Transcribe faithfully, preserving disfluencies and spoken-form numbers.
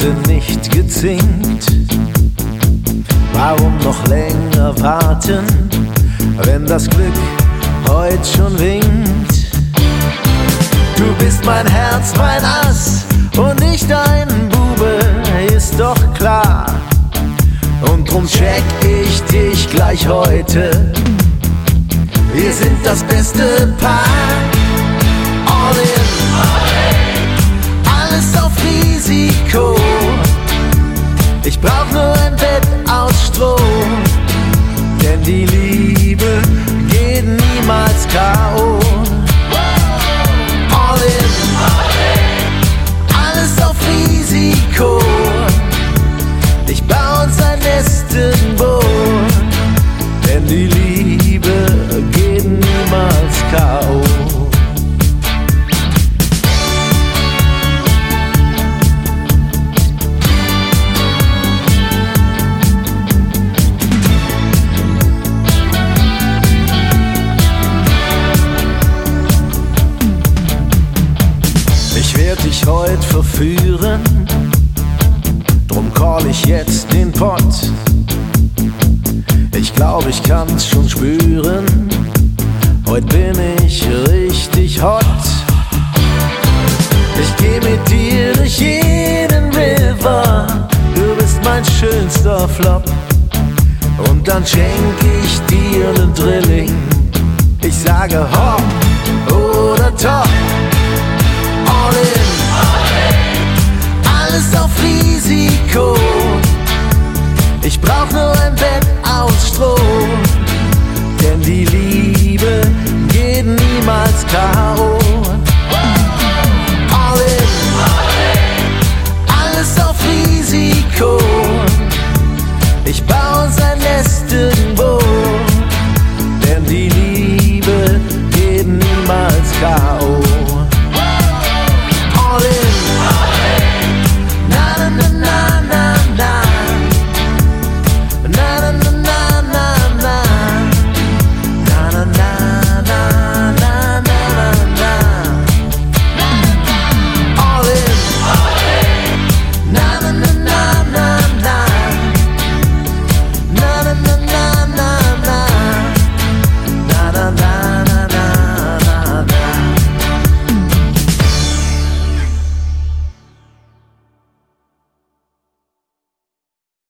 sind nicht gezinkt. Warum noch länger warten, wenn das Glück heute schon winkt? Du bist mein Herz, mein Ass und nicht ein Bube, ist doch klar. Und drum check ich dich gleich heute. Wir sind das beste Paar. All in, alles auf Risiko. Ich brauch nur ein Bett aus Stroh, denn die Liebe geht niemals K O. All in, alles auf Risiko. Ich bau uns ein Nest irgendwo, denn die Liebe geht niemals K O. Ich werd dich heut verführen, drum call ich jetzt den Pott. Ich glaub, ich kann's schon spüren, heut bin ich richtig hot. Ich geh mit dir durch jeden River, du bist mein schönster Flop. Und dann schenk ich dir nen Drilling, ich sage hopp oder top. All in, alles auf Risiko. Ich brauch nur ein Bett aus Stroh, denn die Liebe geht niemals K O.